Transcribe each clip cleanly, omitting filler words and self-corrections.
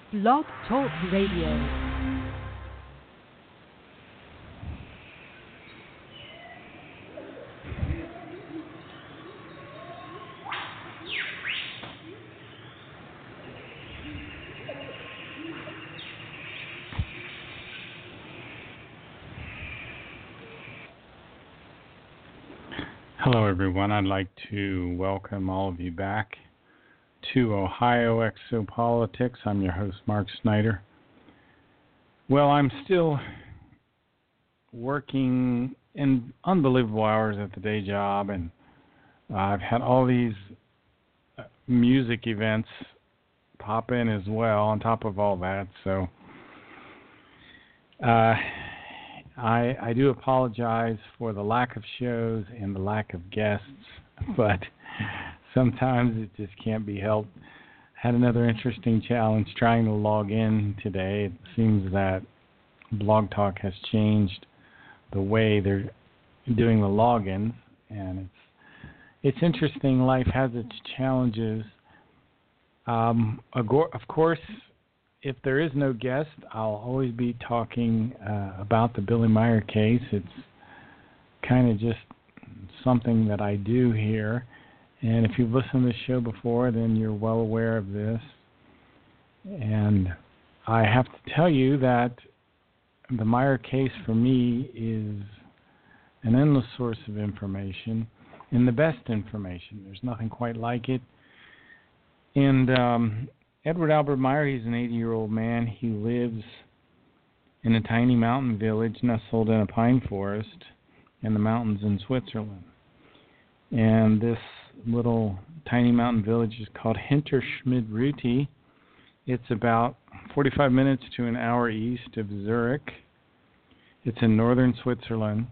Blog Talk Radio. Hello, everyone. I'd like to welcome all of you back to Ohio Exopolitics. I'm your host, Mark Snyder. Well, I'm still working in unbelievable hours at the day job, and I've had all these music events pop in as well on top of all that. So I do apologize for the lack of shows and the lack of guests, but sometimes it just can't be helped. Had another interesting challenge trying to log in today. It seems that Blog Talk has changed the way they're doing the logins, and it's interesting. Life has its challenges. Of course, if there is no guest, I'll always be talking about the Billy Meier case. It's kind of just something that I do here. And if you've listened to the show before, then you're well aware of this. And I have to tell you that the Meier case for me is an endless source of information, and the best information. There's nothing quite like it. And Edward Albert Meier, he's an 80-year-old man. He lives in a tiny mountain village nestled in a pine forest in the mountains in Switzerland. And this little tiny mountain village is called Hinterschmid-Rüti. It's about 45 minutes to an hour east of Zurich. It's in northern Switzerland.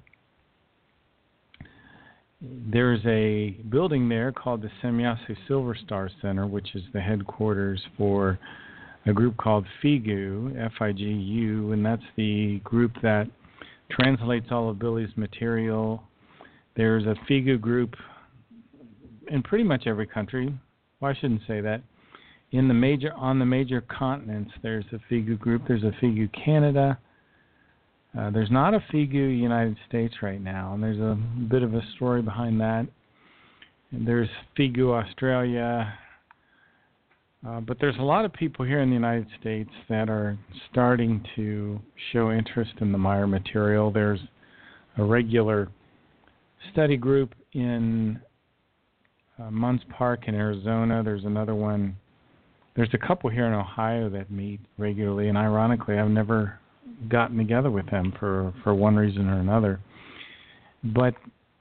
There's a building there called the Semjasu Silver Star Center, which is the headquarters for a group called FIGU, F-I-G-U, and that's the group that translates all of Billy's material. There's a FIGU group in pretty much every country. Well, I shouldn't say that. On the major continents, there's a FIGU group. There's a FIGU Canada. There's not a FIGU United States right now, and there's a bit of a story behind that. And there's FIGU Australia, but there's a lot of people here in the United States that are starting to show interest in the Meier material. There's a regular study group in Munns Park in Arizona. There's another one. There's a couple here in Ohio that meet regularly, and ironically, I've never gotten together with them for one reason or another. But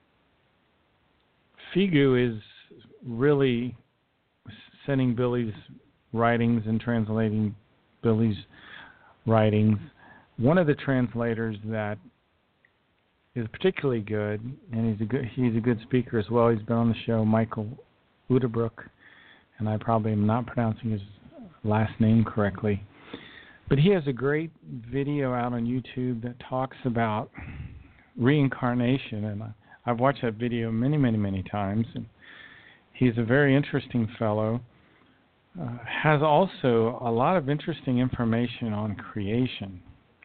FIGU is really sending Billy's writings and translating Billy's writings. One of the translators that is particularly good, and he's a good speaker as well. He's been on the show, Michael Udebrook, and I probably am not pronouncing his last name correctly. But he has a great video out on YouTube that talks about reincarnation, and I've watched that video many, many, many times. And he's a very interesting fellow. Has also a lot of interesting information on creation.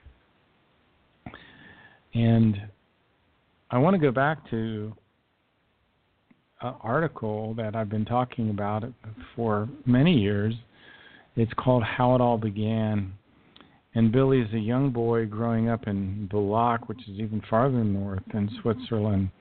And I want to go back to an article that I've been talking about for many years. It's called How It All Began. And Billy is a young boy growing up in Bulak, which is even farther north in Switzerland.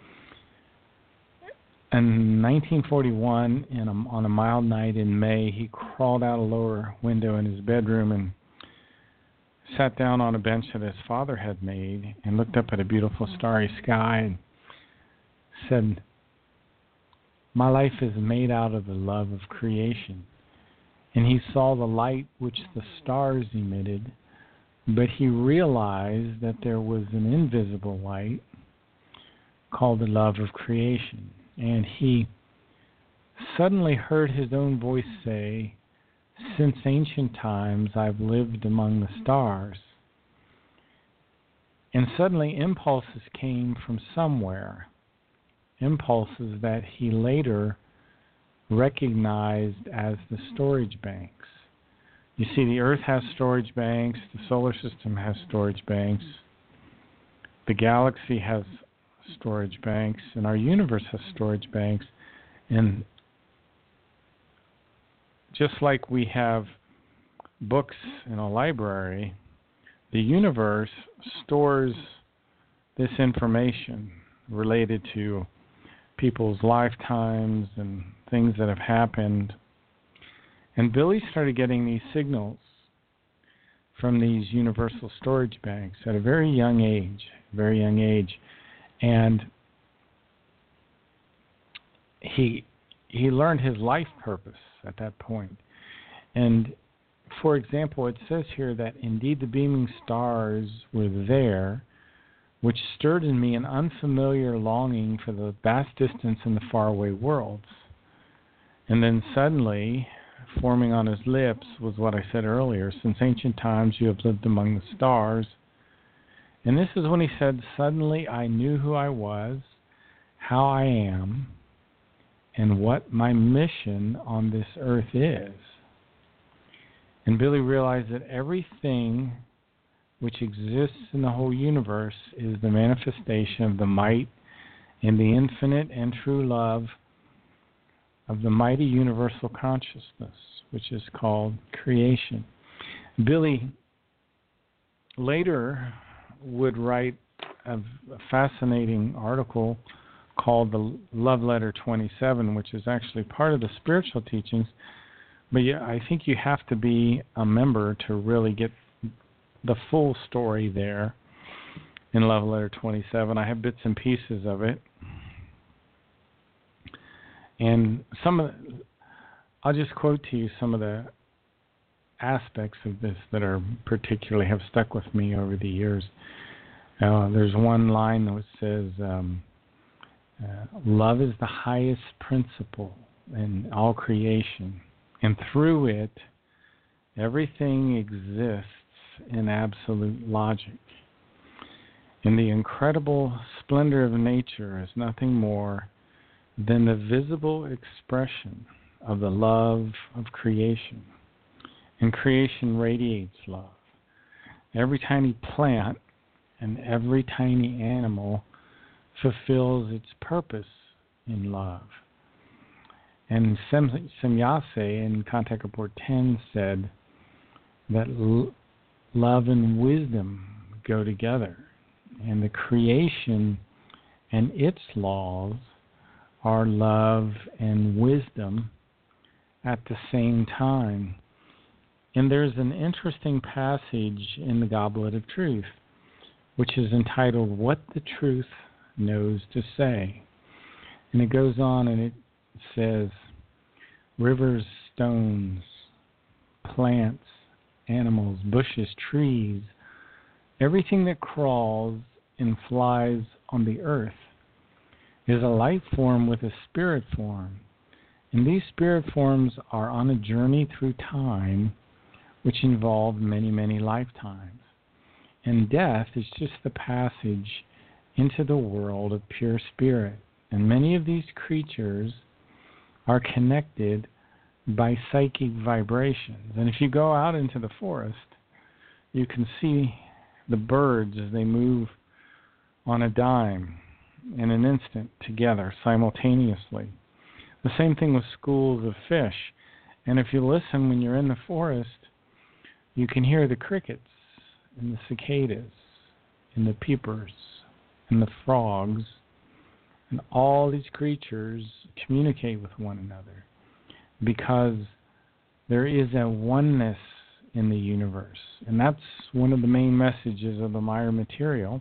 In 1941, on a mild night in May, he crawled out a lower window in his bedroom and sat down on a bench that his father had made and looked up at a beautiful starry sky and said, "My life is made out of the love of creation." And he saw the light which the stars emitted, but he realized that there was an invisible light called the love of creation. And he suddenly heard his own voice say, "Since ancient times I've lived among the stars." And suddenly impulses came from somewhere, impulses that he later recognized as the storage banks. You see, the Earth has storage banks, the solar system has storage banks, the galaxy has storage banks, and our universe has storage banks. And just like we have books in a library, the universe stores this information related to people's lifetimes and things that have happened. And Billy started getting these signals from these universal storage banks at a very young age. And he learned his life purpose at that point. And for example, it says here that indeed the beaming stars were there, which stirred in me an unfamiliar longing for the vast distance and the faraway worlds. And then suddenly, forming on his lips was what I said earlier, since ancient times you have lived among the stars. And this is when he said, suddenly I knew who I was, how I am, and what my mission on this earth is. And Billy realized that everything which exists in the whole universe is the manifestation of the might and the infinite and true love of the mighty universal consciousness, which is called creation. Billy later would write a fascinating article called the Love Letter 27, which is actually part of the spiritual teachings. But yeah, I think you have to be a member to really get the full story there in Love Letter 27. I have bits and pieces of it. And I'll just quote to you some of the aspects of this that are particularly have stuck with me over the years. There's one line that says, love is the highest principle in all creation, and through it, everything exists in absolute logic. And the incredible splendor of nature is nothing more than the visible expression of the love of creation. And creation radiates love. Every tiny plant and every tiny animal fulfills its purpose in love. And Semyase in Contact Report 10 said that love and wisdom go together. And the creation and its laws are love and wisdom at the same time. And there's an interesting passage in the Goblet of Truth, which is entitled, What the Truth Knows to Say. And it goes on and it says, rivers, stones, plants, animals, bushes, trees, everything that crawls and flies on the earth is a life form with a spirit form. And these spirit forms are on a journey through time which involved many, many lifetimes. And death is just the passage into the world of pure spirit. And many of these creatures are connected by psychic vibrations. And if you go out into the forest, you can see the birds as they move on a dime in an instant together simultaneously. The same thing with schools of fish. And if you listen when you're in the forest, you can hear the crickets and the cicadas and the peepers and the frogs, and all these creatures communicate with one another because there is a oneness in the universe. And that's one of the main messages of the Meyer material,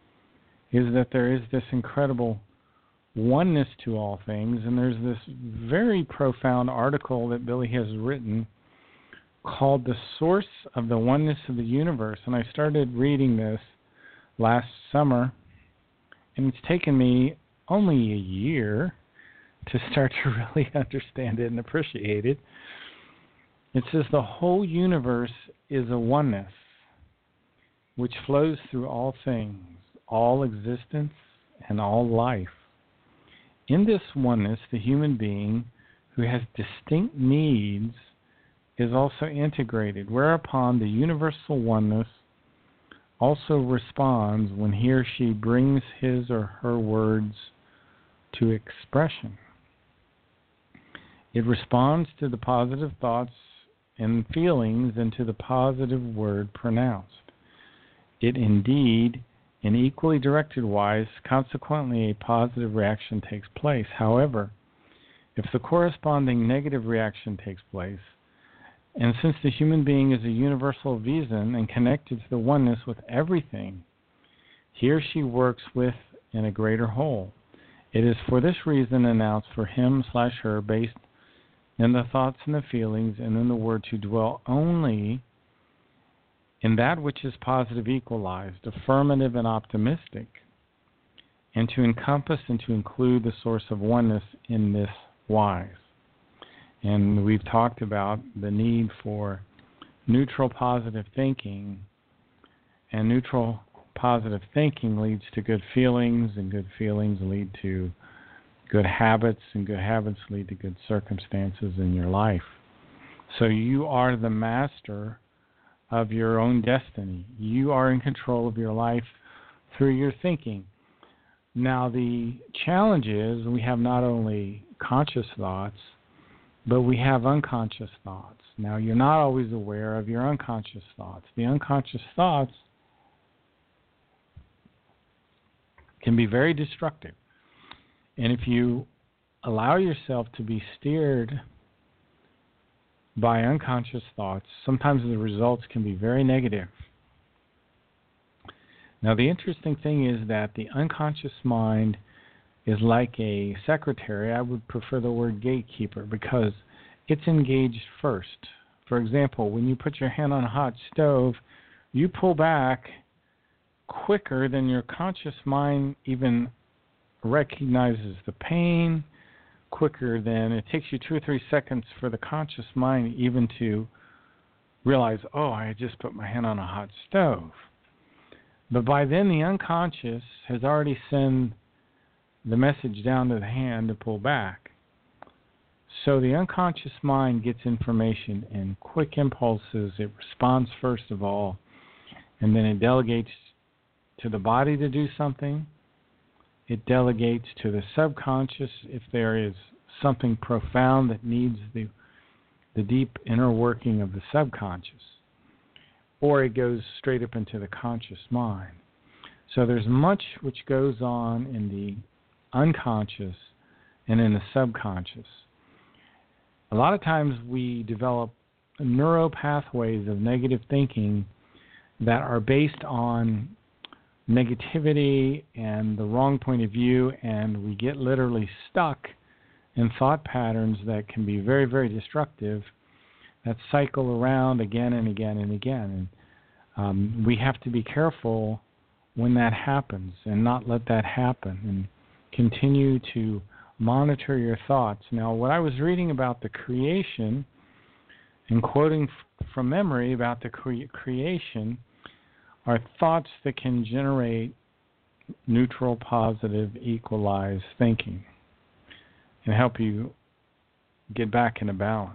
is that there is this incredible oneness to all things. And there's this very profound article that Billy has written called The Source of the Oneness of the Universe. And I started reading this last summer, and it's taken me only a year to start to really understand it and appreciate it. It says the whole universe is a oneness which flows through all things, all existence, and all life. In this oneness, the human being who has distinct needs is also integrated, whereupon the universal oneness also responds when he or she brings his or her words to expression. It responds to the positive thoughts and feelings and to the positive word pronounced. It indeed, in equally directed wise, consequently a positive reaction takes place. However, if the corresponding negative reaction takes place, and since the human being is a universal vision and connected to the oneness with everything, he or she works with in a greater whole. It is for this reason announced for him/her based in the thoughts and the feelings and in the word to dwell only in that which is positive equalized, affirmative and optimistic, and to encompass and to include the source of oneness in this wise. And we've talked about the need for neutral positive thinking, and neutral positive thinking leads to good feelings, and good feelings lead to good habits, and good habits lead to good circumstances in your life. So you are the master of your own destiny. You are in control of your life through your thinking. Now the challenge is we have not only conscious thoughts, but we have unconscious thoughts. Now, you're not always aware of your unconscious thoughts. The unconscious thoughts can be very destructive. And if you allow yourself to be steered by unconscious thoughts, sometimes the results can be very negative. Now, the interesting thing is that the unconscious mind is like a secretary. I would prefer the word gatekeeper because it's engaged first. For example, when you put your hand on a hot stove, you pull back quicker than your conscious mind even recognizes the pain, quicker than it takes you 2 or 3 seconds for the conscious mind even to realize, oh, I just put my hand on a hot stove. But by then the unconscious has already sent the message down to the hand to pull back. So the unconscious mind gets information in quick impulses. It responds first of all, and then it delegates to the body to do something. It delegates to the subconscious if there is something profound that needs the deep inner working of the subconscious. Or it goes straight up into the conscious mind. So there's much which goes on in the unconscious and in the subconscious. A lot of times we develop neural pathways of negative thinking that are based on negativity and the wrong point of view, and we get literally stuck in thought patterns that can be very, very destructive, that cycle around again and again and again. And we have to be careful when that happens and not let that happen, and continue to monitor your thoughts. Now, what I was reading about the creation and quoting from memory about the creation are thoughts that can generate neutral, positive, equalized thinking and help you get back into balance.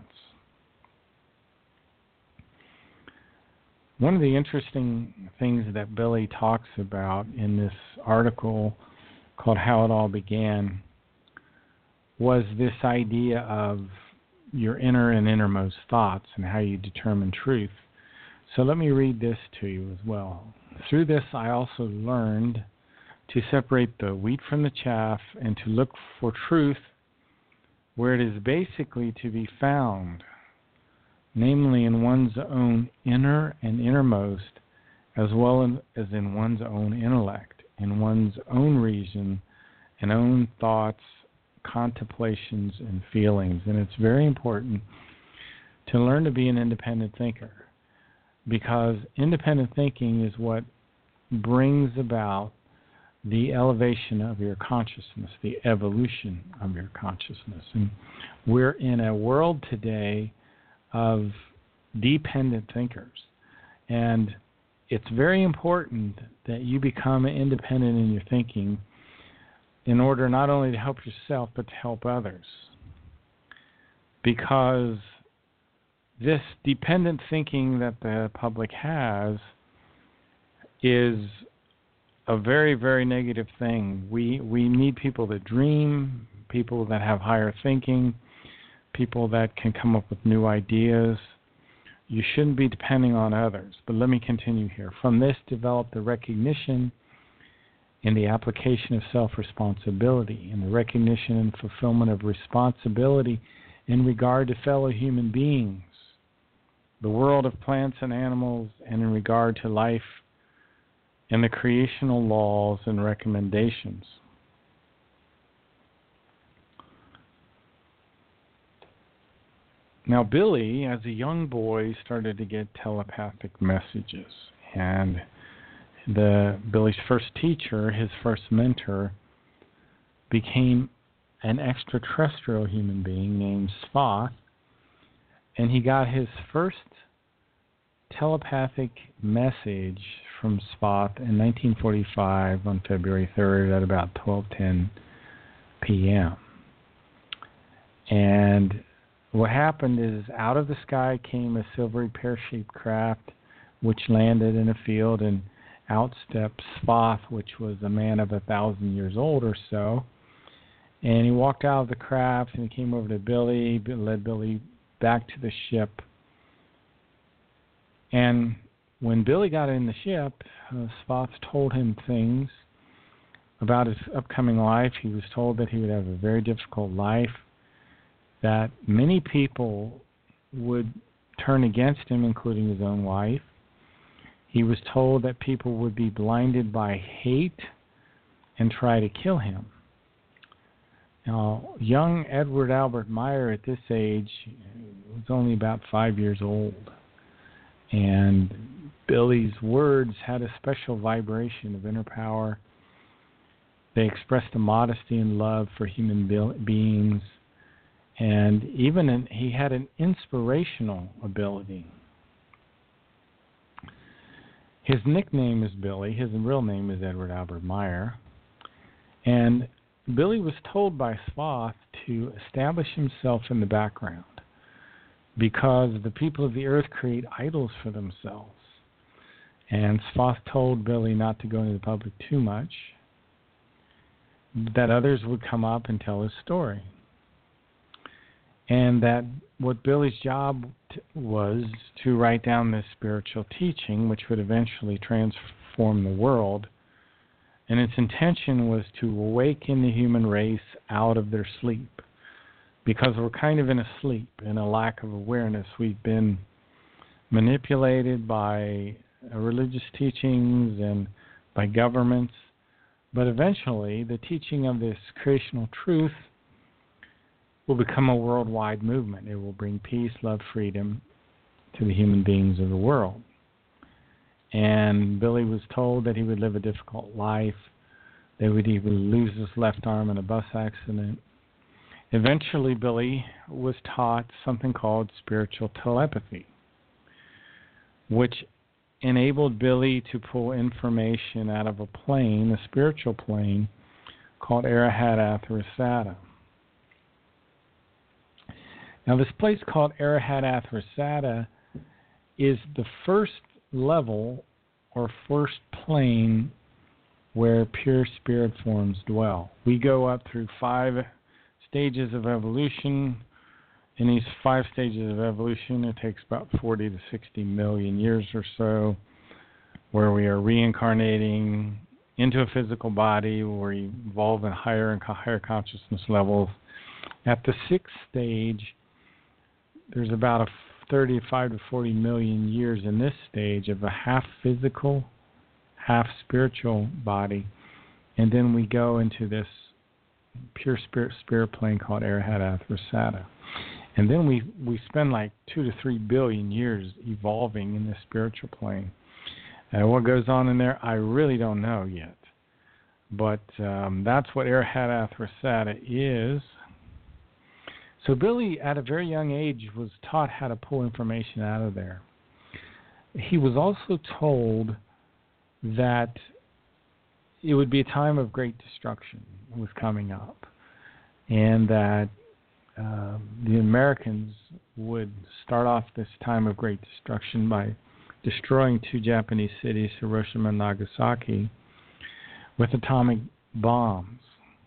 One of the interesting things that Billy talks about in this article called How It All Began was this idea of your inner and innermost thoughts and how you determine truth. So let me read this to you as well. Through this, I also learned to separate the wheat from the chaff and to look for truth where it is basically to be found, namely in one's own inner and innermost, as well as in one's own intellect, in one's own reason and own thoughts, contemplations, and feelings. And it's very important to learn to be an independent thinker, because independent thinking is what brings about the elevation of your consciousness, the evolution of your consciousness. And we're in a world today of dependent thinkers. And it's very important that you become independent in your thinking in order not only to help yourself, but to help others. Because this dependent thinking that the public has is a very, very negative thing. We need people that dream, people that have higher thinking, people that can come up with new ideas. You shouldn't be depending on others. But let me continue here. From this developed the recognition and the application of self-responsibility and the recognition and fulfillment of responsibility in regard to fellow human beings, the world of plants and animals, and in regard to life and the creational laws and recommendations. Now, Billy, as a young boy, started to get telepathic messages, and Billy's first teacher, his first mentor, became an extraterrestrial human being named Svath, and he got his first telepathic message from Svath in 1945 on February 3rd at about 12:10 p.m. And what happened is, out of the sky came a silvery pear-shaped craft which landed in a field, and out stepped Svath, which was a man of 1,000 years old or so. And he walked out of the craft and he came over to Billy, led Billy back to the ship. And when Billy got in the ship, Svath told him things about his upcoming life. He was told that he would have a very difficult life, that many people would turn against him, including his own wife. He was told that people would be blinded by hate and try to kill him. Now, young Edward Albert Meyer at this age was only about 5 years old, and Billy's words had a special vibration of inner power. They expressed a modesty and love for human beings, and even he had an inspirational ability. His nickname is Billy. His real name is Edward Albert Meyer. And Billy was told by Svath to establish himself in the background because the people of the earth create idols for themselves. And Svath told Billy not to go into the public too much, that others would come up and tell his story. And that what Billy's job was to write down this spiritual teaching, which would eventually transform the world. And its intention was to awaken the human race out of their sleep, because we're kind of in a sleep, in a lack of awareness. We've been manipulated by religious teachings and by governments, but eventually the teaching of this creational truth will become a worldwide movement. It will bring peace, love, freedom to the human beings of the world. And Billy was told that he would live a difficult life, that he would lose his left arm in a bus accident. Eventually, Billy was taught something called spiritual telepathy, which enabled Billy to pull information out of a plane, a spiritual plane, called Arahat Athrasata. Now, this place called Arahat Athrasata is the first level or first plane where pure spirit forms dwell. We go up through 5 stages of evolution. In these 5 stages of evolution, it takes about 40 to 60 million years or so, where we are reincarnating into a physical body, where we evolve in higher and higher consciousness levels. At the 6th stage, there's about a 35 to 40 million years in this stage of a half physical, half spiritual body, and then we go into this pure spirit plane called Arahat Athrasata. And then we spend like 2 to 3 billion years evolving in this spiritual plane. And what goes on in there, I really don't know yet. But that's what Arahat Athrasata is. So Billy, at a very young age, was taught how to pull information out of there. He was also told that it would be a time of great destruction was coming up, and that the Americans would start off this time of great destruction by destroying two Japanese cities, Hiroshima and Nagasaki, with atomic bombs.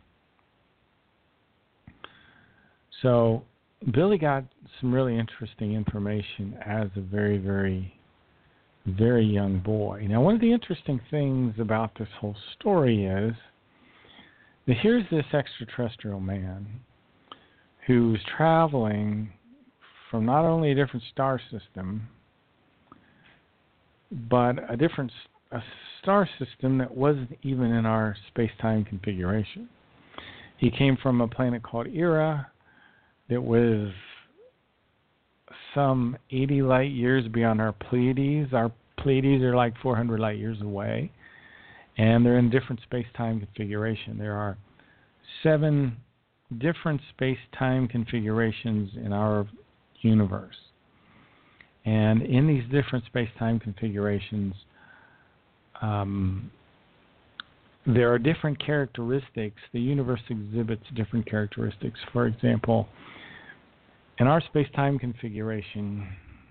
So Billy got some really interesting information as a very, very, very young boy. Now, one of the interesting things about this whole story is that here's this extraterrestrial man who's traveling from not only a different star system, but a star system that wasn't even in our space-time configuration. He came from a planet called Era that was some 80 light years beyond our Pleiades. Our Pleiades are like 400 light years away, and they're in different space-time configuration. There are 7 different space-time configurations in our universe. And in these different space-time configurations, there are different characteristics. The universe exhibits different characteristics. For example, in our space-time configuration,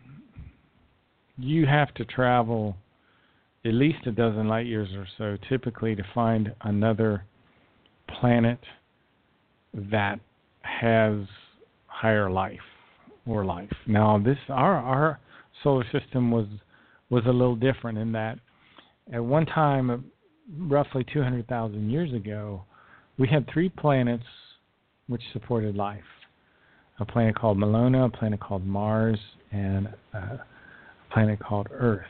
you have to travel at least a dozen light years or so, typically, to find another planet that has higher life or life. Now, our solar system was a little different in that at one time, roughly 200,000 years ago, we had 3 planets which supported life. A planet called Melona, a planet called Mars, and a planet called Earth.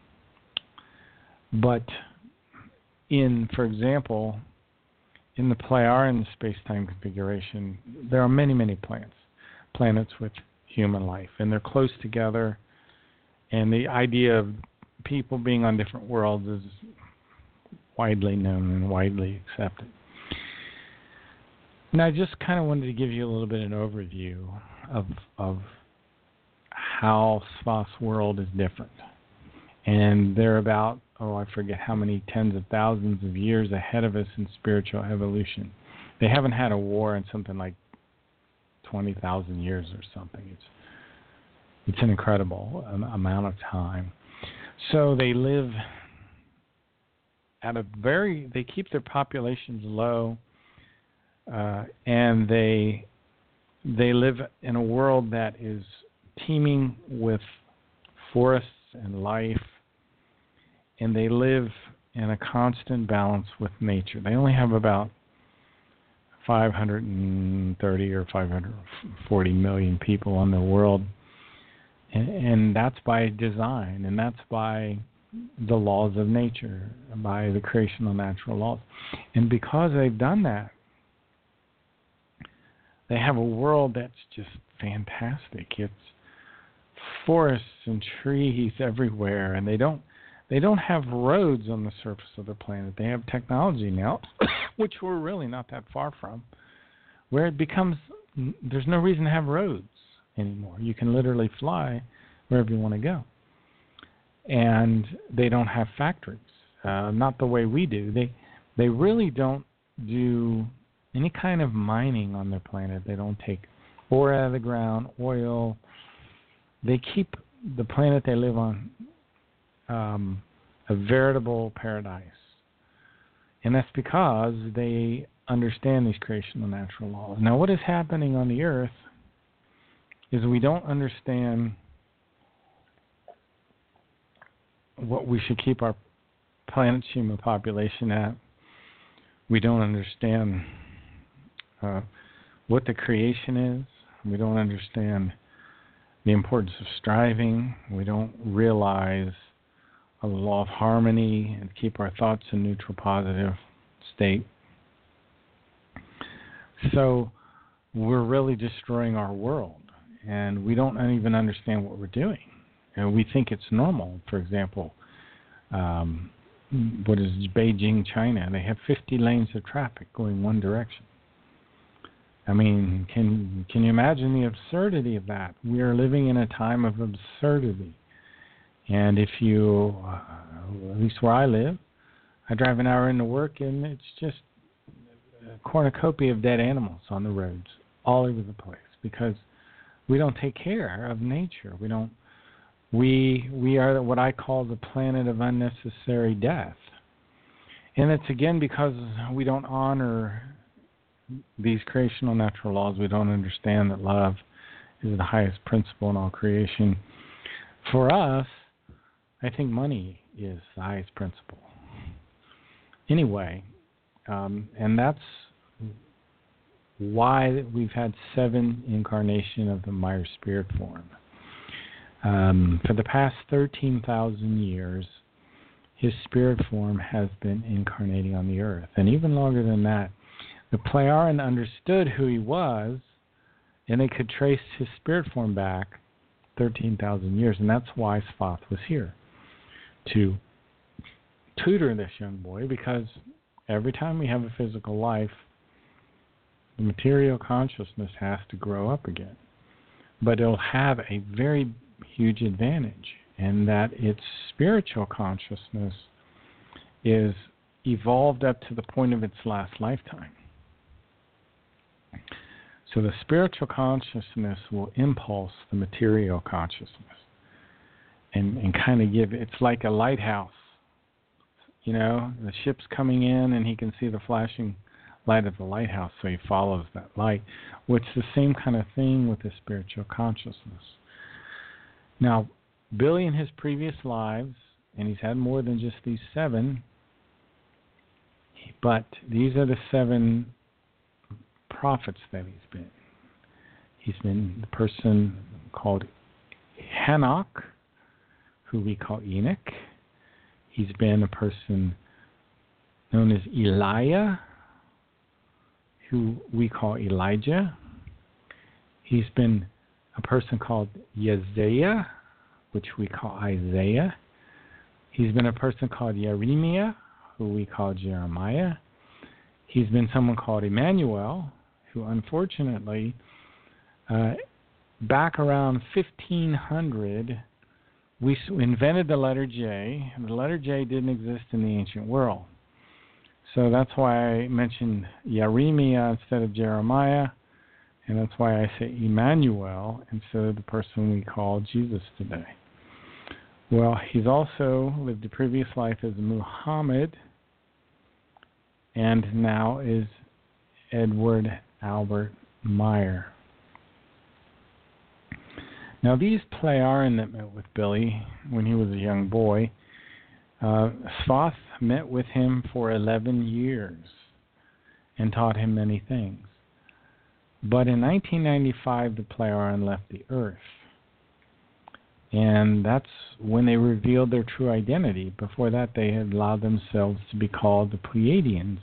But for example, in the Plejaren space-time configuration, there are many, many planets with human life, and they're close together, and the idea of people being on different worlds is widely known and widely accepted. Now, I just kind of wanted to give you a little bit of an overview of how Svath's world is different. And they're about, I forget how many tens of thousands of years ahead of us in spiritual evolution. They haven't had a war in something like 20,000 years or something. It's an incredible amount of time. So they live at they keep their populations low, and they live in a world that is teeming with forests and life, and they live in a constant balance with nature. They only have about 530 or 540 million people on the world, and that's by design, and that's by the laws of nature, by the creational natural laws. And because they've done that, they have a world that's just fantastic. It's forests and trees everywhere, and they don't have roads on the surface of the planet. They have technology now, which we're really not that far from, where it becomes there's no reason to have roads anymore. You can literally fly wherever you want to go. And they don't have factories, not the way we do. They really don't do any kind of mining on their planet. They don't take ore out of the ground, oil. They keep the planet they live on a veritable paradise. And that's because they understand these creational natural laws. Now, what is happening on the Earth is we don't understand what we should keep our planet's human population at. We don't understand what the creation is. We don't understand the importance of striving. We don't realize the law of harmony and keep our thoughts in neutral positive state. So we're really destroying our world, and we don't even understand what we're doing. And we think it's normal. For example, what is Beijing, China? They have 50 lanes of traffic going one direction. I mean, can you imagine the absurdity of that? We are living in a time of absurdity. And if you, at least where I live, I drive an hour into work, and it's just a cornucopia of dead animals on the roads all over the place. because we don't take care of nature. We are what I call the planet of unnecessary death. And it's again because we don't honor these creational natural laws. We don't understand that love is the highest principle in all creation. For us, I think money is the highest principle. Anyway, and that's why we've had 7 incarnations of the Meyer spirit form. For the past 13,000 years, his spirit form has been incarnating on the earth. And even longer than that, the Plejaren understood who he was, and they could trace his spirit form back 13,000 years. And that's why Svath was here, to tutor this young boy, because every time we have a physical life, the material consciousness has to grow up again. But it'll have a very huge advantage in that its spiritual consciousness is evolved up to the point of its last lifetime. So the spiritual consciousness will impulse the material consciousness and kind of give, it's like a lighthouse. You know, the ship's coming in and he can see the flashing light of the lighthouse, so he follows that light, which is the same kind of thing with the spiritual consciousness. Now, Billy in his previous lives, and he's had more than just these 7, but these are the 7 prophets that he's been. He's been the person called Hanok, who we call Enoch. He's been a person known as Elijah, who we call Elijah. He's been a person called Yeziah, which we call Isaiah. He's been a person called Jeremiah, who we call Jeremiah. He's been someone called Emmanuel, who unfortunately, back around 1500, we invented the letter J. The letter J didn't exist in the ancient world. So that's why I mentioned Jeremiah instead of Jeremiah, and that's why I say Emmanuel instead of the person we call Jesus today. Well, he's also lived a previous life as Muhammad, and now is Edward Albert Meyer. Now, these Plejaren that met with Billy when he was a young boy, Svath met with him for 11 years and taught him many things. But in 1995, the Plejaren left the Earth. And that's when they revealed their true identity. Before that, they had allowed themselves to be called the Pleiadians.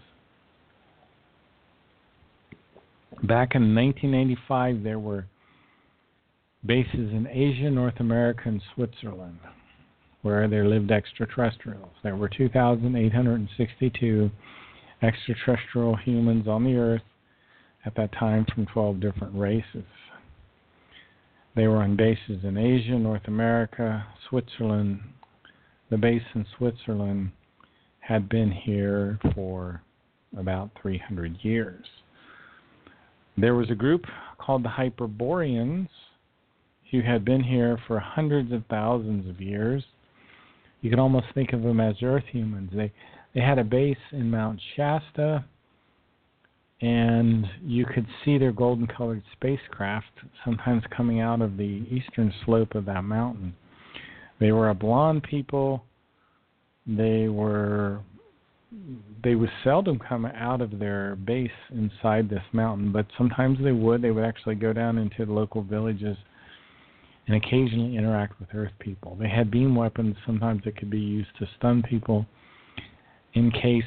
Back in 1985, there were bases in Asia, North America, and Switzerland, where there lived extraterrestrials. There were 2,862 extraterrestrial humans on the Earth at that time from 12 different races. They were on bases in Asia, North America, Switzerland. The base in Switzerland had been here for about 300 years. There was a group called the Hyperboreans who had been here for hundreds of thousands of years. You can almost think of them as Earth humans. They had a base in Mount Shasta, and you could see their golden-colored spacecraft sometimes coming out of the eastern slope of that mountain. They were a blonde people. They would seldom come out of their base inside this mountain, but sometimes they would. They would actually go down into the local villages and occasionally interact with Earth people. They had beam weapons. Sometimes it could be used to stun people in case,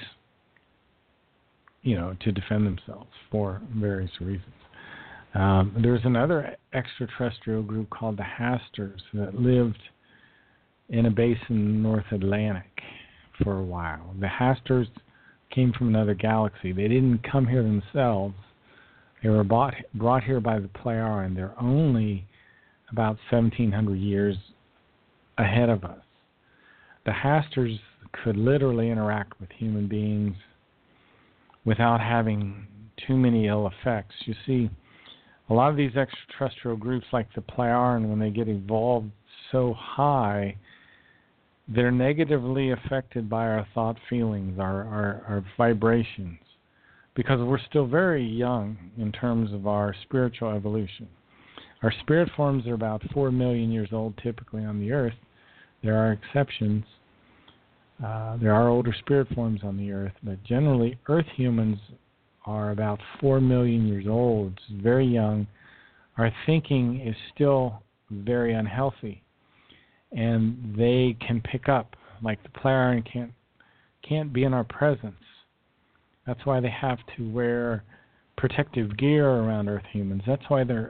to defend themselves for various reasons. There's another extraterrestrial group called the Hasters that lived in a base in the North Atlantic for a while. The Hasters came from another galaxy. They didn't come here themselves. They were brought here by the Plejaren. They're only about 1,700 years ahead of us. The Hasters could literally interact with human beings without having too many ill effects. You see, a lot of these extraterrestrial groups, like the Plejaren, when they get evolved so high, they're negatively affected by our thought feelings, our vibrations, because we're still very young in terms of our spiritual evolution. Our spirit forms are about 4 million years old typically on the Earth. There are exceptions. There are older spirit forms on the Earth, but generally Earth humans are about 4 million years old. It's very young. Our thinking is still very unhealthy, and they can pick up, like the Plejaren can't be in our presence. That's why they have to wear protective gear around Earth humans. That's why their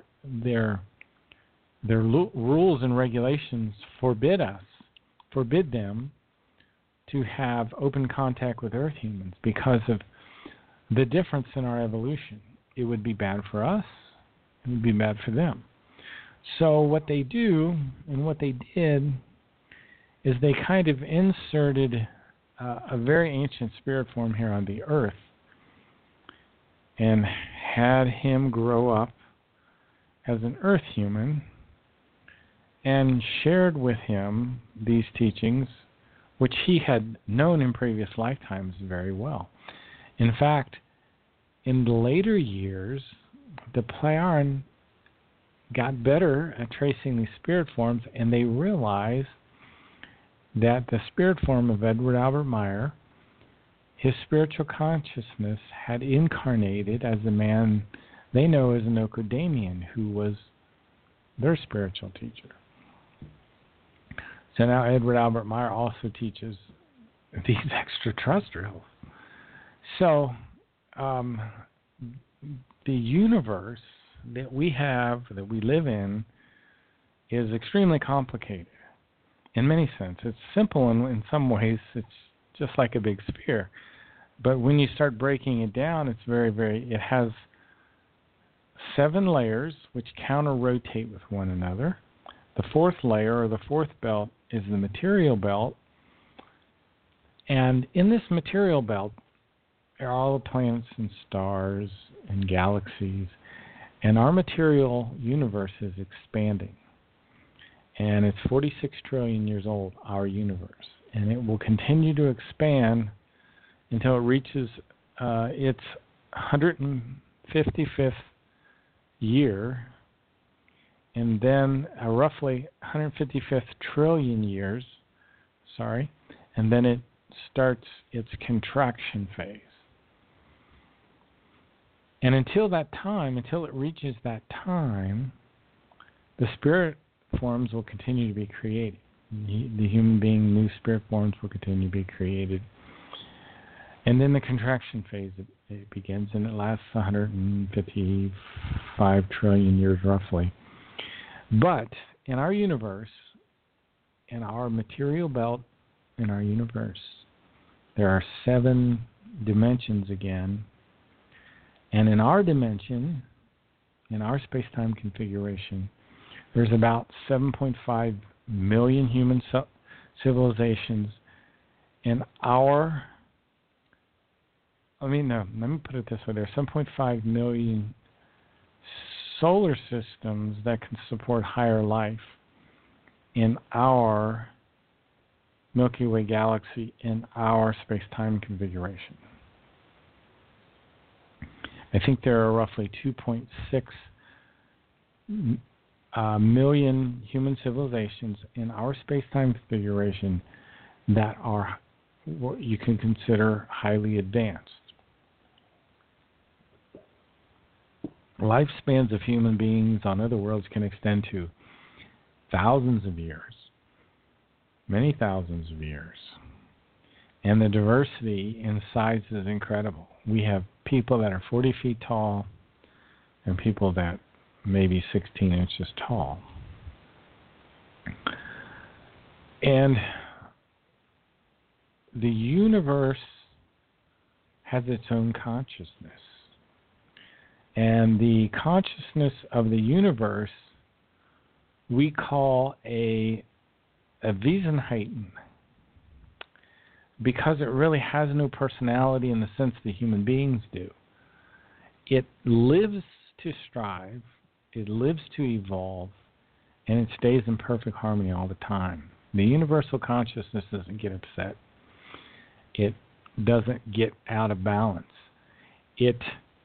rules and regulations forbid them to have open contact with Earth humans because of the difference in our evolution. It would be bad for us. It would be bad for them. So what they do, and what they did, is they kind of inserted a very ancient spirit form here on the Earth and had him grow up as an Earth human and shared with him these teachings, which he had known in previous lifetimes very well. In fact, in the later years, the Plejaren got better at tracing these spirit forms, and they realized that the spirit form of Edward Albert Meyer, his spiritual consciousness had incarnated as a man they know as an Okudamian, who was their spiritual teacher. So now Edward Albert Meyer also teaches these extraterrestrials. So the universe that we have, that we live in, is extremely complicated in many senses. It's simple in some ways. It's just like a big sphere. But when you start breaking it down, it's it has 7 layers which counter-rotate with one another. The fourth layer, or the fourth belt, is the material belt. And in this material belt are all the planets and stars and galaxies. And our material universe is expanding. And it's 46 trillion years old, our universe. And it will continue to expand until it reaches its 155th year, and then roughly 155th trillion years, and then it starts its contraction phase. And until it reaches that time, the spirit forms will continue to be created. The human being, new spirit forms will continue to be created. And then the contraction phase it begins, and it lasts 155 trillion years roughly. But in our universe, in our material belt, in our universe, there are 7 dimensions again. And in our dimension, in our space-time configuration, there's about 7.5 million human civilizations in our... let me put it this way. There are 7.5 million solar systems that can support higher life in our Milky Way galaxy, in our space-time configuration. I think there are roughly 2.6 million human civilizations in our space-time configuration that are what you can consider highly advanced. Lifespans of human beings on other worlds can extend to thousands of years, many thousands of years. And the diversity in size is incredible. We have people that are 40 feet tall and people that may be 16 inches tall. And the universe has its own consciousness. And the consciousness of the universe we call a Wesenheiten, because it really has no personality in the sense that human beings do. It lives to strive it lives to evolve, and it stays in perfect harmony all the time. The universal consciousness doesn't get upset. It doesn't get out of balance. It's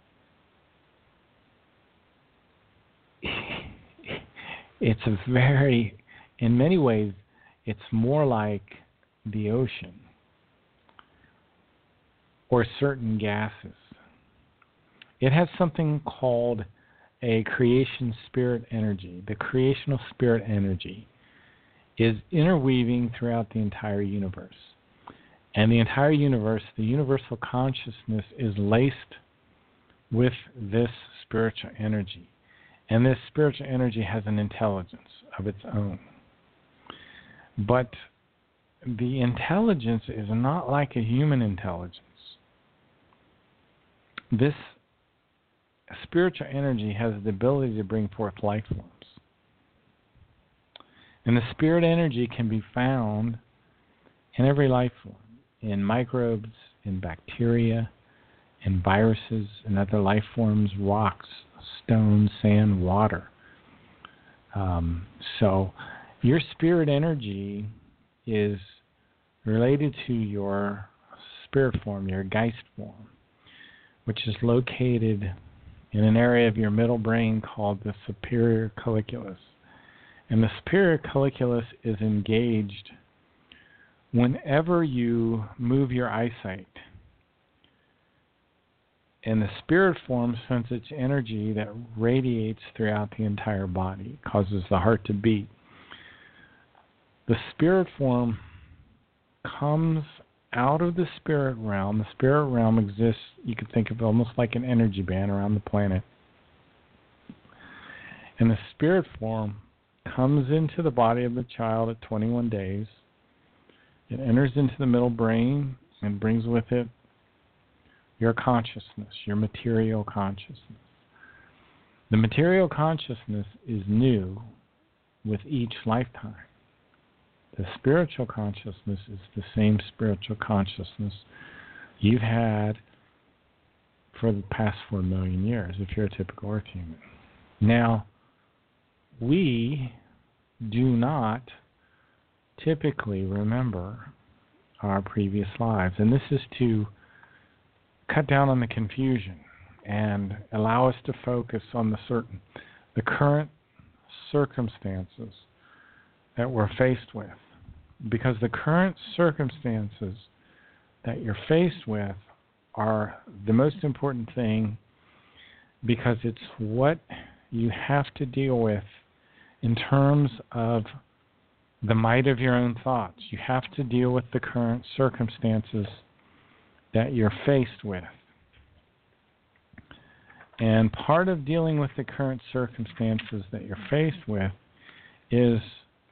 in many ways, it's more like the ocean or certain gases. It has something called a creation spirit energy. The creational spirit energy is interweaving throughout the entire universe. And the entire universe, the universal consciousness, is laced with this spiritual energy. And this spiritual energy has an intelligence of its own. But the intelligence is not like a human intelligence. This spiritual energy has the ability to bring forth life forms. And the spirit energy can be found in every life form, in microbes, in bacteria, in viruses, and other life forms, rocks, stone, sand, water. So your spirit energy is related to your spirit form, your Geist form, which is located in an area of your middle brain called the superior colliculus. And the superior colliculus is engaged whenever you move your eyesight. And the spirit form sends its energy that radiates throughout the entire body, causes the heart to beat. The spirit form comes out of the spirit realm. The spirit realm exists, you could think of it almost like an energy band around the planet. And the spirit form comes into the body of the child at 21 days. It enters into the middle brain and brings with it your consciousness, your material consciousness. The material consciousness is new with each lifetime. The spiritual consciousness is the same spiritual consciousness you've had for the past 4 million years, if you're a typical Earth human. Now, we do not typically remember our previous lives, and this is to cut down on the confusion and allow us to focus on the current circumstances that we're faced with. Because the current circumstances that you're faced with are the most important thing, because it's what you have to deal with in terms of the might of your own thoughts. You have to deal with the current circumstances that you're faced with. And part of dealing with the current circumstances that you're faced with is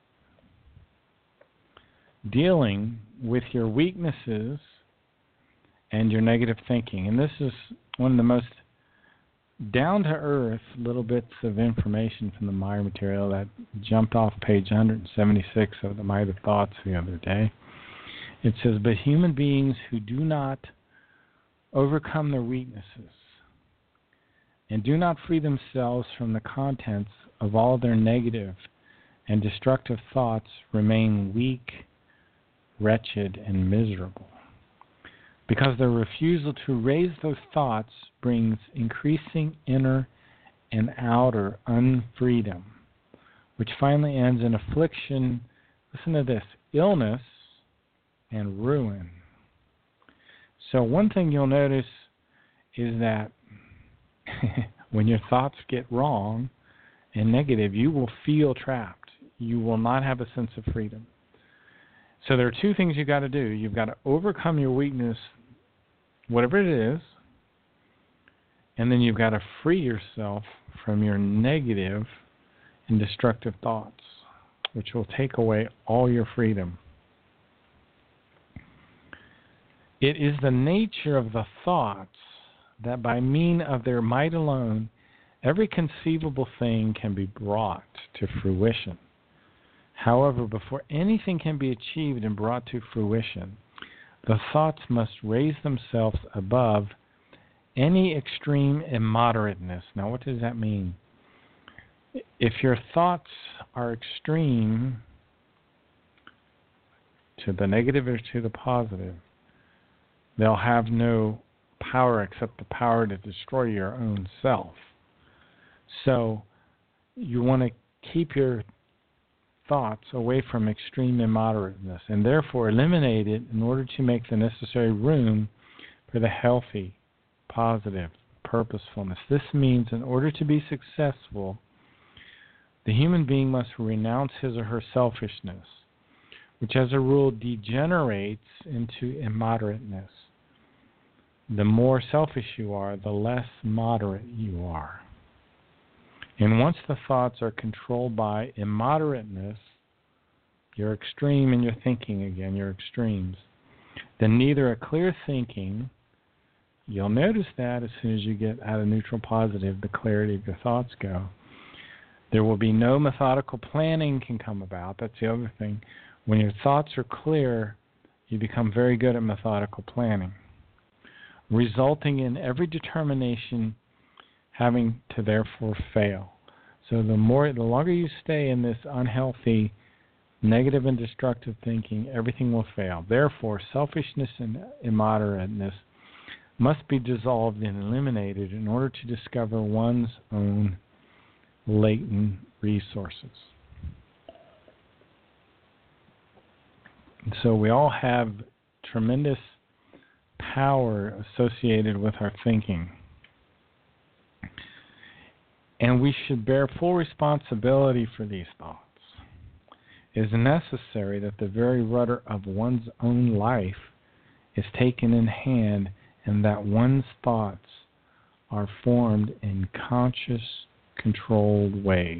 dealing with your weaknesses and your negative thinking. And this is one of the most down-to-earth little bits of information from the Meyer material that jumped off page 176 of the Might of Thoughts the other day. It says, but human beings who do not overcome their weaknesses and do not free themselves from the contents of all their negative and destructive thoughts remain weak, wretched, and miserable, because their refusal to raise those thoughts brings increasing inner and outer unfreedom, which finally ends in affliction, listen to this, illness and ruin. So one thing you'll notice is that when your thoughts get wrong and negative, you will feel trapped. You will not have a sense of freedom. So there are two things you've got to do. You've got to overcome your weakness, whatever it is, and then you've got to free yourself from your negative and destructive thoughts, which will take away all your freedom. It is the nature of the thoughts that by means of their might alone, every conceivable thing can be brought to fruition. However, before anything can be achieved and brought to fruition, the thoughts must raise themselves above any extreme immoderateness. Now, what does that mean? If your thoughts are extreme to the negative or to the positive, they'll have no power except the power to destroy your own self. So you want to keep your thoughts away from extreme immoderateness and therefore eliminate it in order to make the necessary room for the healthy, positive, purposefulness. This means in order to be successful, the human being must renounce his or her selfishness, which as a rule degenerates into immoderateness. The more selfish you are, the less moderate you are. And once the thoughts are controlled by immoderateness, you're extreme in your thinking again, your extremes, then neither a clear thinking, you'll notice that as soon as you get out of neutral positive, the clarity of your thoughts go. There will be no methodical planning can come about. That's the other thing. When your thoughts are clear, you become very good at methodical planning, resulting in every determination having to therefore fail. So the longer you stay in this unhealthy, negative and destructive thinking, everything will fail. Therefore, selfishness and immoderateness must be dissolved and eliminated in order to discover one's own latent resources. And so we all have tremendous power associated with our thinking. And we should bear full responsibility for these thoughts. It is necessary that the very rudder of one's own life is taken in hand and that one's thoughts are formed in conscious, controlled ways.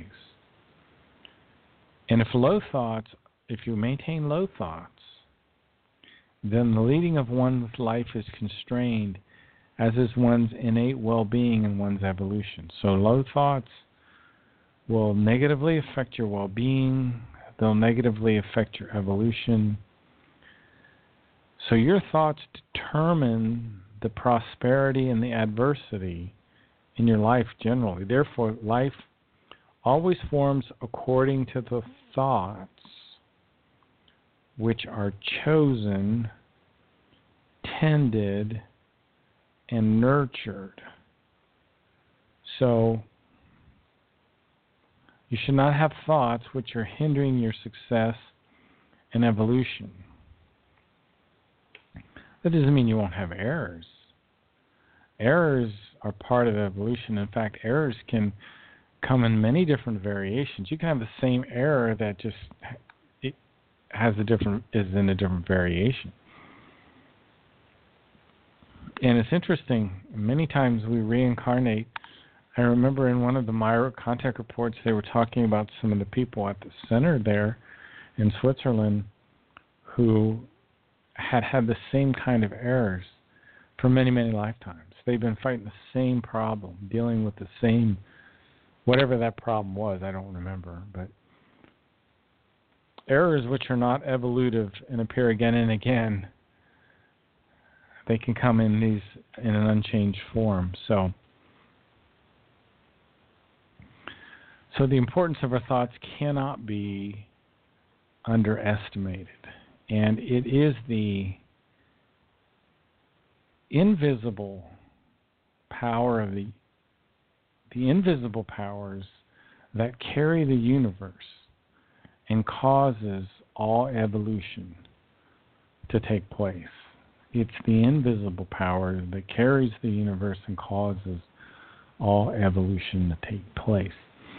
And if you maintain low thoughts, then the leading of one's life is constrained, as is one's innate well-being and one's evolution. So low thoughts will negatively affect your well-being. They'll negatively affect your evolution. So your thoughts determine the prosperity and the adversity in your life generally. Therefore, life always forms according to the thoughts which are chosen, tended, and nurtured. So you should not have thoughts which are hindering your success and evolution. That doesn't mean you won't have errors. Errors are part of evolution. In fact, errors can come in many different variations. You can have the same error that just is in a different variation. And it's interesting, many times we reincarnate. I remember in one of the Myra contact reports, they were talking about some of the people at the center there in Switzerland who had the same kind of errors for many, many lifetimes. They've been fighting the same problem, dealing with the same, whatever that problem was, I don't remember, but errors which are not evolutive and appear again and again, they can come in an unchanged form. So the importance of our thoughts cannot be underestimated. And it is the invisible power of the invisible powers that carry the universe and causes all evolution to take place. It's the invisible power that carries the universe and causes all evolution to take place.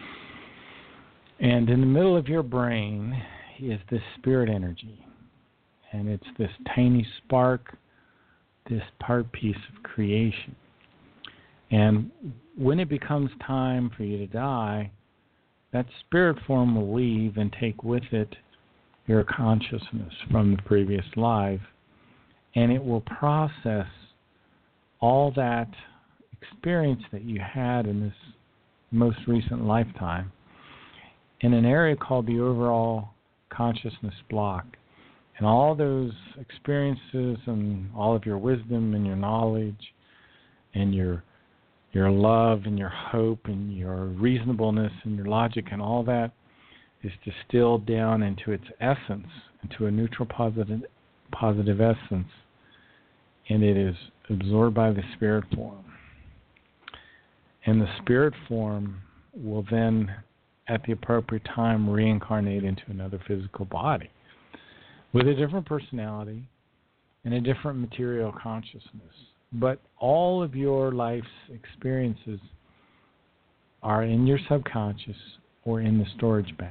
And in the middle of your brain is this spirit energy. And it's this tiny spark, this part piece of creation. And when it becomes time for you to die, that spirit form will leave and take with it your consciousness from the previous life. And it will process all that experience that you had in this most recent lifetime in an area called the overall consciousness block. And all those experiences and all of your wisdom and your knowledge and your your love and your hope and your reasonableness and your logic and all that is distilled down into its essence, into a neutral positive essence, and it is absorbed by the spirit form. And the spirit form will then, at the appropriate time, reincarnate into another physical body with a different personality and a different material consciousness. But all of your life's experiences are in your subconscious or in the storage banks.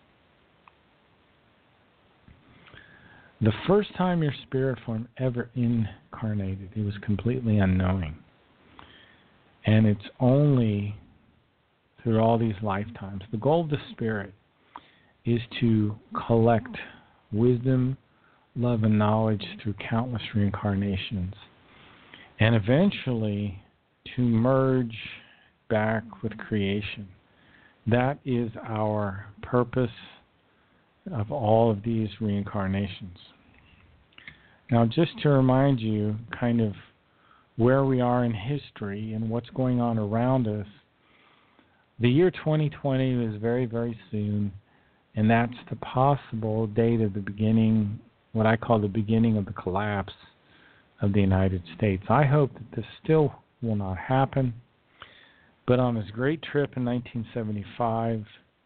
The first time your spirit form ever incarnated, it was completely unknowing. And it's only through all these lifetimes. The goal of the spirit is to collect wisdom, love, and knowledge through countless reincarnations, and eventually to merge back with creation. That is our purpose of all of these reincarnations. Now, just to remind you kind of where we are in history and what's going on around us, the year 2020 is very, very soon, and that's the possible date of the beginning, what I call the beginning of the collapse of the United States. I hope that this still will not happen, but on his great trip in 1975,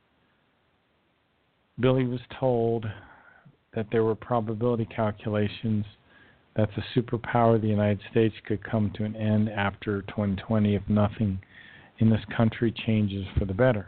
Billy was told that there were probability calculations that the superpower of the United States could come to an end after 2020 if nothing in this country changes for the better.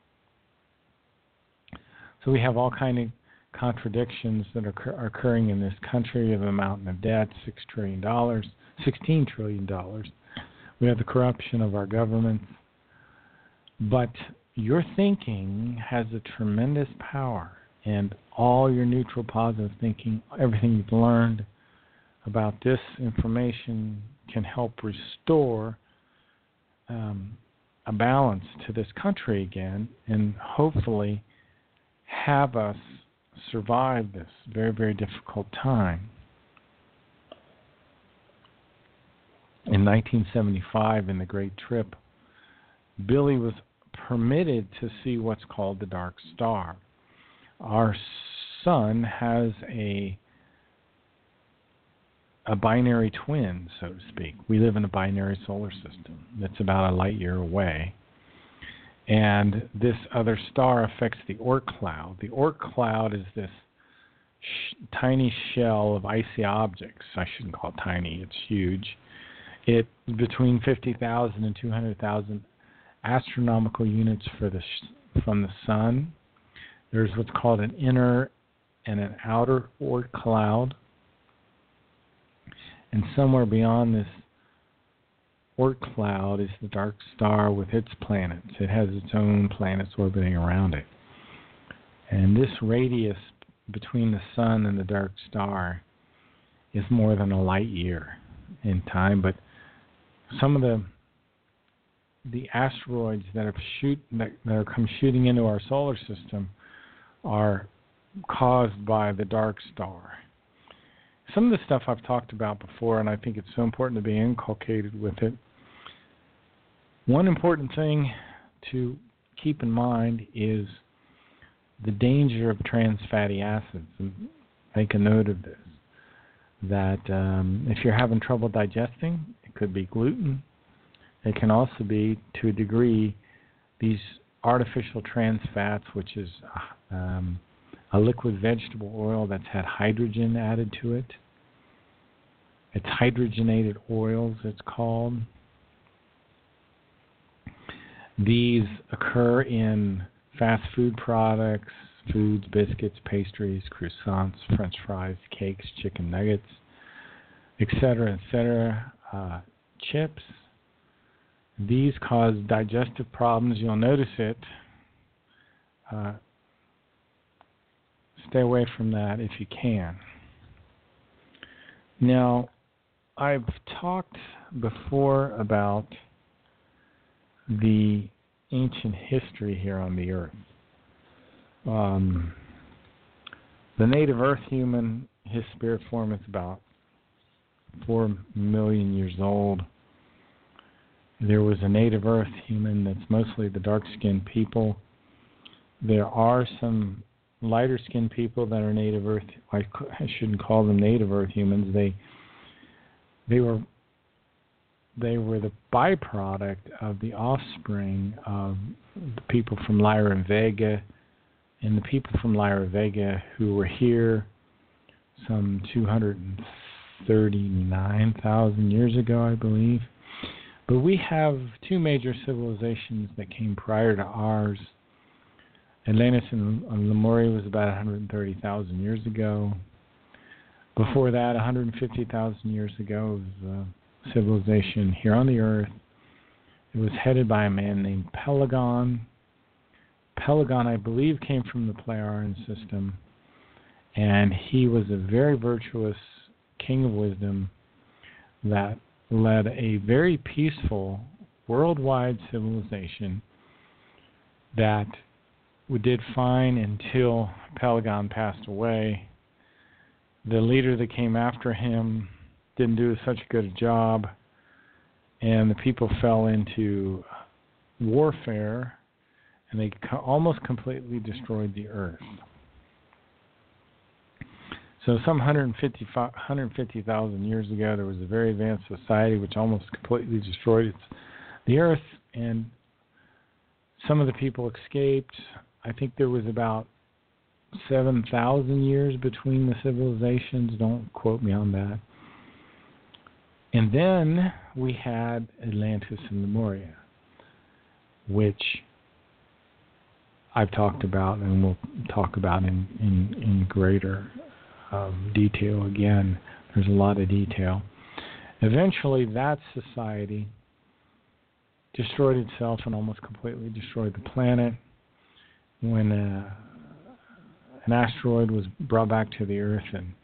So we have all kinds of contradictions that are occurring in this country. We have a mountain of debt, $16 trillion. We have the corruption of our governments. But your thinking has a tremendous power, and all your neutral positive thinking, everything you've learned about this information can help restore a balance to this country again, and hopefully have us survive this very, very difficult time. In 1975, in the Great Trip, Billy was permitted to see what's called the dark star. Our sun has a binary twin, so to speak. We live in a binary solar system that's about a light year away. And this other star affects the Oort cloud. The Oort cloud is this tiny shell of icy objects. I shouldn't call it tiny, it's huge. It between 50,000 and 200,000 astronomical units from the sun. There's what's called an inner and an outer Oort cloud. And somewhere beyond this Oort cloud is the dark star with its planets. It has its own planets orbiting around it. And this radius between the sun and the dark star is more than a light year in time. But some of the asteroids that are come shooting into our solar system are caused by the dark star. Some of the stuff I've talked about before, and I think it's so important to be inculcated with it. One important thing to keep in mind is the danger of trans fatty acids. And make a note of this, that if you're having trouble digesting, it could be gluten. It can also be, to a degree, these artificial trans fats, which is a liquid vegetable oil that's had hydrogen added to it. It's hydrogenated oils, it's called. These occur in fast food products, foods, biscuits, pastries, croissants, French fries, cakes, chicken nuggets, etc., chips. These cause digestive problems. You'll notice it. Stay away from that if you can. Now, I've talked before about the ancient history here on the earth. The native earth human, his spirit form is about 4 million years old. There was a native Earth human that's mostly the dark-skinned people. There are some lighter-skinned people that are native Earth. I shouldn't call them native Earth humans. They were the byproduct of the offspring of the people from Lyra and Vega, and the people from Lyra and Vega who were here some 239,000 years ago, I believe. But we have two major civilizations that came prior to ours. Atlantis and Lemuria was about 130,000 years ago. Before that, 150,000 years ago, was a civilization here on the Earth. It was headed by a man named Pelagon. Pelagon, I believe, came from the Pleiadian system, and he was a very virtuous king of wisdom that led a very peaceful worldwide civilization that did fine until Pelagon passed away. The leader that came after him didn't do such a good job, and the people fell into warfare, and they almost completely destroyed the Earth. So some 150,000 years ago, there was a very advanced society which almost completely destroyed the Earth, and some of the people escaped. I think there was about 7,000 years between the civilizations. Don't quote me on that. And then we had Atlantis and Lemuria, which I've talked about and we'll talk about in greater detail again. There's a lot of detail. Eventually, that society destroyed itself and almost completely destroyed the planet when an asteroid was brought back to the Earth and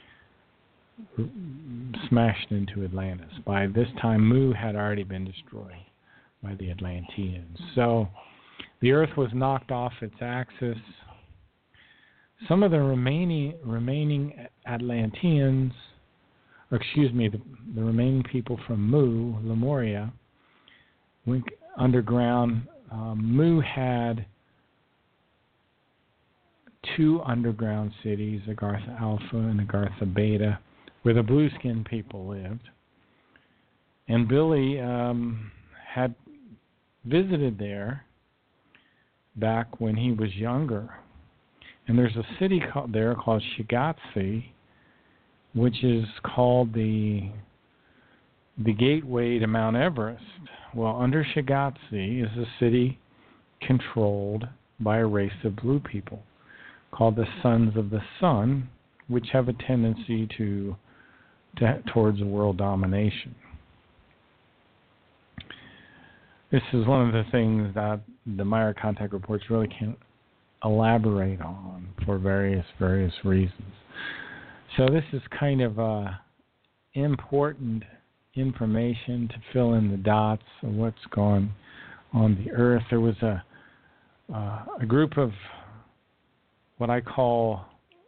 smashed into Atlantis. By this time, Mu had already been destroyed by the Atlanteans. So the Earth was knocked off its axis. Some of the remaining Atlanteans, the remaining people from Mu, Lemuria, went underground. Mu had two underground cities, Agartha Alpha and Agartha Beta, where the blue-skinned people lived. And Billy had visited there back when he was younger. And there's a city called Shigatse, which is called the gateway to Mount Everest. Well, under Shigatse is a city controlled by a race of blue people called the Sons of the Sun, which have a tendency towards world domination. This is one of the things that the Maya contact reports really can't elaborate on for various reasons. So this is kind of important information to fill in the dots of what's going on the Earth. There was a group of what I call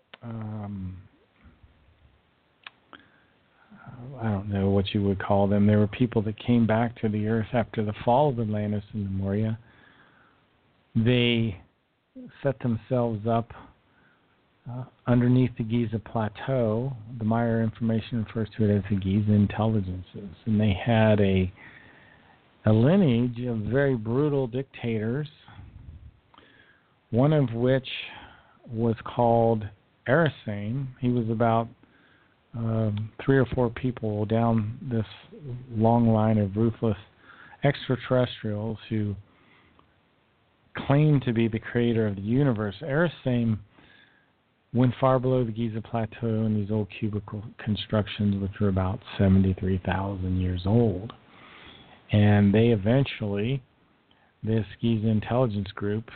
I don't know what you would call them. There were people that came back to the Earth after the fall of Atlantis and Lemuria. They set themselves up underneath the Giza Plateau. The Maya information refers to it as the Giza intelligences. And they had a lineage of very brutal dictators, one of which was called Erisane. He was about 3 or 4 people down this long line of ruthless extraterrestrials who claimed to be the creator of the universe. Erisane went far below the Giza Plateau in these old cubicle constructions, which were about 73,000 years old. And they eventually, this Giza intelligence group,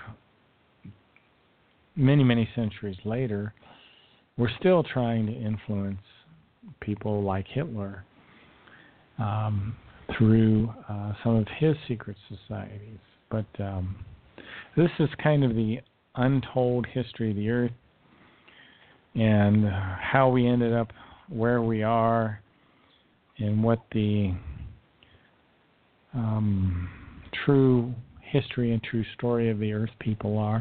many, many centuries later, were still trying to influence people like Hitler through some of his secret societies. But this is kind of the untold history of the Earth and how we ended up where we are and what the true history and true story of the Earth people are.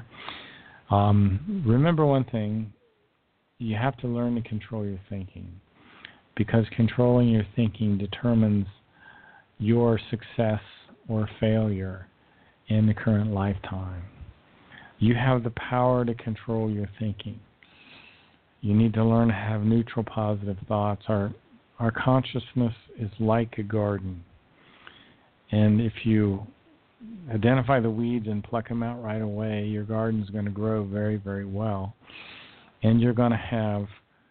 Remember one thing, you have to learn to control your thinking, because controlling your thinking determines your success or failure in the current lifetime. You have the power to control your thinking. You need to learn to have neutral, positive thoughts. Our consciousness is like a garden. And if you identify the weeds and pluck them out right away, your garden's going to grow very, very well. And you're going to have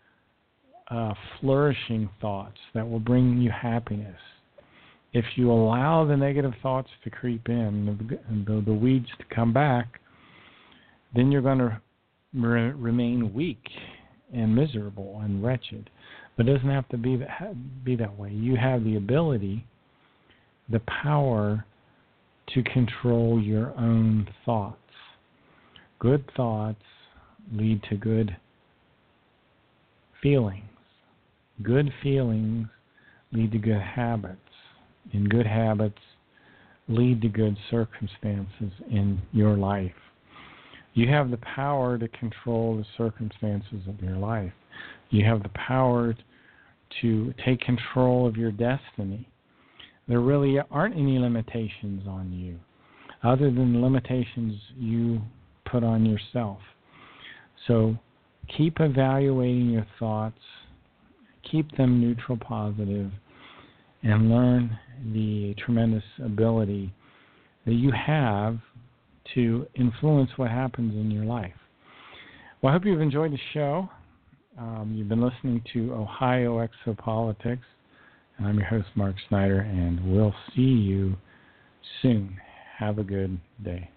flourishing thoughts that will bring you happiness. If you allow the negative thoughts to creep in, the weeds to come back, then you're going to remain weak and miserable and wretched. But it doesn't have to be that way. You have the ability, the power to control your own thoughts. Good thoughts lead to good feelings. Good feelings lead to good habits. And good habits lead to good circumstances in your life. You have the power to control the circumstances of your life. You have the power to take control of your destiny. There really aren't any limitations on you, other than the limitations you put on yourself. So keep evaluating your thoughts, keep them neutral, positive, and learn the tremendous ability that you have to influence what happens in your life. Well, I hope you've enjoyed the show. You've been listening to Ohio Exopolitics. I'm your host, Mark Snyder, and we'll see you soon. Have a good day.